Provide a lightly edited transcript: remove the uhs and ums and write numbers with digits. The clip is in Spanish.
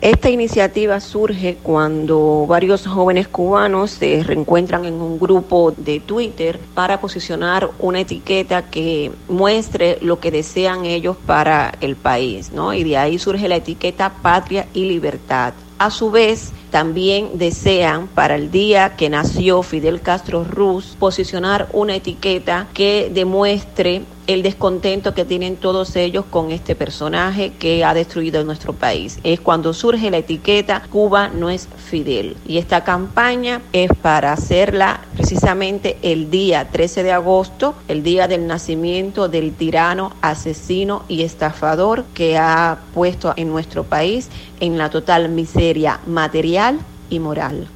Esta iniciativa surge cuando varios jóvenes cubanos se reencuentran en un grupo de Twitter para posicionar una etiqueta que muestre lo que desean ellos para el país, ¿no? Y de ahí surge la etiqueta Patria y Libertad. A su vez, también desean para el día que nació Fidel Castro Ruz posicionar una etiqueta que demuestre el descontento que tienen todos ellos con este personaje que ha destruido nuestro país. Es cuando surge la etiqueta Cuba no es Fidel. Y esta campaña es para hacerla precisamente el día 13 de agosto, el día del nacimiento del tirano, asesino y estafador que ha puesto en nuestro país en la total miseria material y moral.